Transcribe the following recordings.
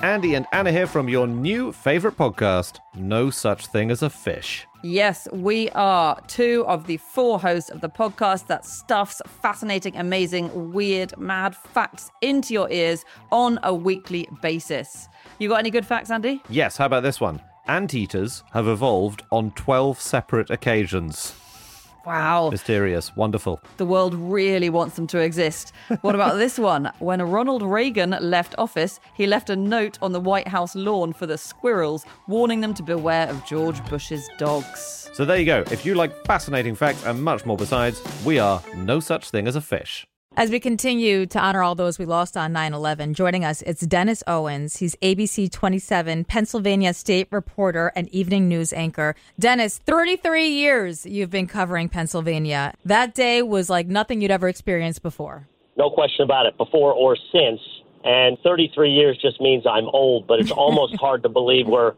Andy and Anna here from your new favorite podcast, No Such Thing as a Fish. Yes, we are two of the four hosts of the podcast that stuffs fascinating, amazing, weird, mad facts into your ears on a weekly basis. You got any good facts, Andy? Yes, how about this one? Anteaters have evolved on 12 separate occasions. Wow. Mysterious. Wonderful. The world really wants them to exist. What about this one? When Ronald Reagan left office, he left a note on the White House lawn for the squirrels, warning them to beware of George Bush's dogs. So there you go. If you like fascinating facts and much more besides, we are No Such Thing as a Fish. As we continue to honor all those we lost on 9/11, joining us, it's Dennis Owens. He's ABC 27, Pennsylvania state reporter and evening news anchor. Dennis, 33 years you've been covering Pennsylvania. That day was like nothing you'd ever experienced before. No question about it, before or since. And 33 years just means I'm old, but it's almost hard to believe we're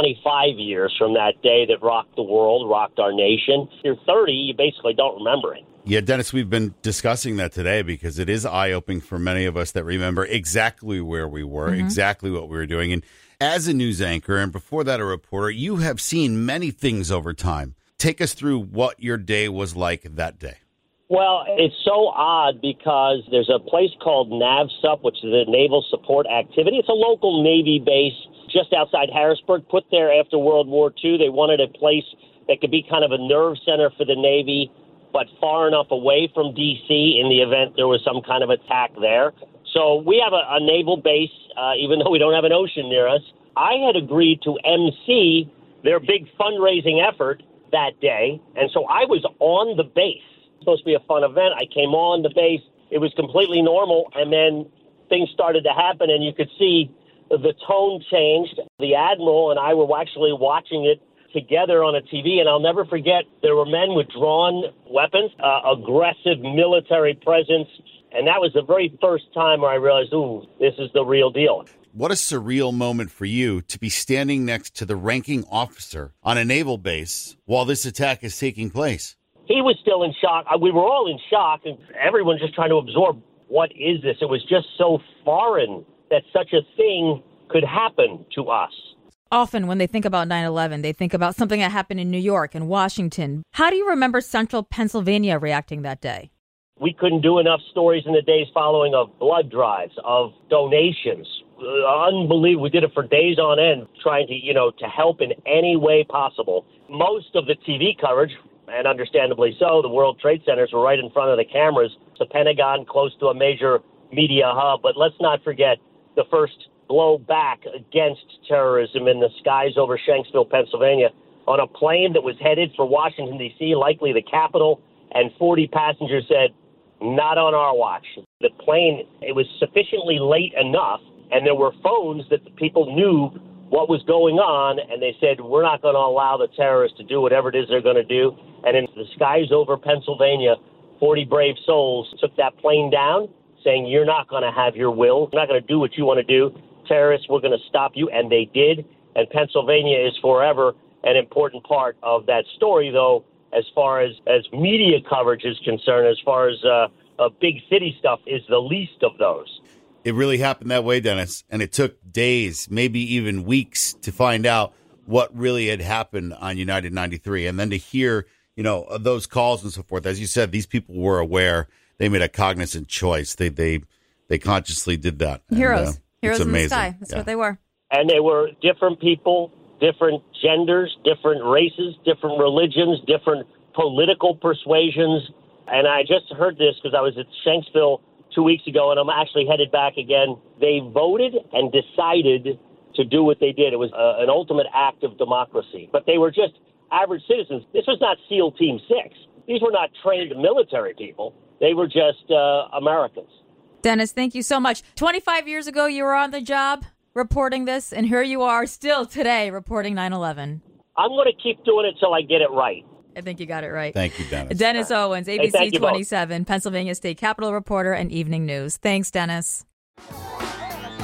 25 years from that day that rocked the world, rocked our nation. If you're 30, you basically don't remember it. Yeah, Dennis, we've been discussing that today because it is eye-opening for many of us that remember exactly where we were, exactly what we were doing. And as a news anchor, and before that a reporter, you have seen many things over time. Take us through what your day was like that day. Well, it's so odd because there's a place called NAVSUP, which is the Naval Support Activity. It's a local Navy base just outside Harrisburg, put there after World War II. They wanted a place that could be kind of a nerve center for the Navy, but far enough away from D.C. in the event there was some kind of attack there. So we have a naval base, even though we don't have an ocean near us. I had agreed to MC their big fundraising effort that day, and so I was on the base. It was supposed to be a fun event. I came on the base. It was completely normal, and then things started to happen, and you could see the tone changed. The Admiral and I were actually watching it together on a TV, and I'll never forget, there were men with drawn weapons, aggressive military presence, and that was the very first time where I realized, ooh, this is the real deal. What a surreal moment for you to be standing next to the ranking officer on a naval base while this attack is taking place. He was still in shock. We were all in shock, and everyone just trying to absorb, what is this? It was just so foreign that such a thing could happen to us. Often when they think about 9/11, they think about something that happened in New York and Washington. How do you remember Central Pennsylvania reacting that day? We couldn't do enough stories in the days following of blood drives, of donations. Unbelievable. We did it for days on end, trying to help in any way possible. Most of the TV coverage, and understandably so, the World Trade Centers were right in front of the cameras. The Pentagon close to a major media hub. But let's not forget the first blow back against terrorism in the skies over Shanksville, Pennsylvania, on a plane that was headed for Washington, D.C., likely the capital, and 40 passengers said, not on our watch. The plane, it was sufficiently late enough, and there were phones that the people knew what was going on, and they said, we're not going to allow the terrorists to do whatever it is they're going to do. And in the skies over Pennsylvania, 40 brave souls took that plane down, saying, you're not going to have your will. You're not going to do what you want to do. Terrorists, we're going to stop you, and they did. And Pennsylvania is forever an important part of that story, though, as far as media coverage is concerned, as far as big city stuff is the least of those. It really happened that way, Dennis, and it took days, maybe even weeks, to find out what really had happened on United 93. And then to hear, those calls and so forth. As you said, these people were aware. They made a cognizant choice. They consciously did that. Heroes. Heroes in amazing. the sky. That's what they were. And they were different people, different genders, different races, different religions, different political persuasions. And I just heard this because I was at Shanksville 2 weeks ago, and I'm actually headed back again. They voted and decided to do what they did. It was an ultimate act of democracy. But they were just average citizens. This was not SEAL Team 6. These were not trained military people. They were just Americans. Dennis, thank you so much. 25 years ago, you were on the job reporting this, and here you are still today reporting 9/11. I'm going to keep doing it till I get it right. I think you got it right. Thank you, Dennis. Dennis Owens, ABC thank you 27, Pennsylvania State Capitol reporter and evening news. Thanks, Dennis.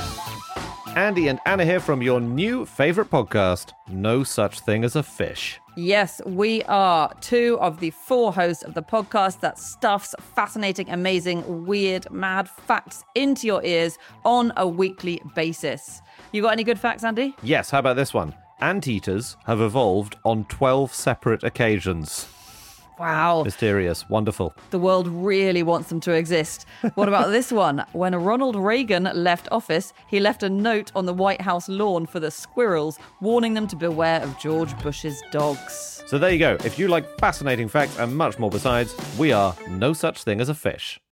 Andy and Anna here from your new favorite podcast, No Such Thing as a Fish. Yes, we are two of the four hosts of the podcast that stuffs fascinating, amazing, weird, mad facts into your ears on a weekly basis. You got any good facts, Andy? Yes, how about this one? Anteaters have evolved on 12 separate occasions. Wow. Mysterious. Wonderful. The world really wants them to exist. What about this one? When Ronald Reagan left office, he left a note on the White House lawn for the squirrels, warning them to beware of George Bush's dogs. So there you go. If you like fascinating facts and much more besides, we are No Such Thing as a Fish.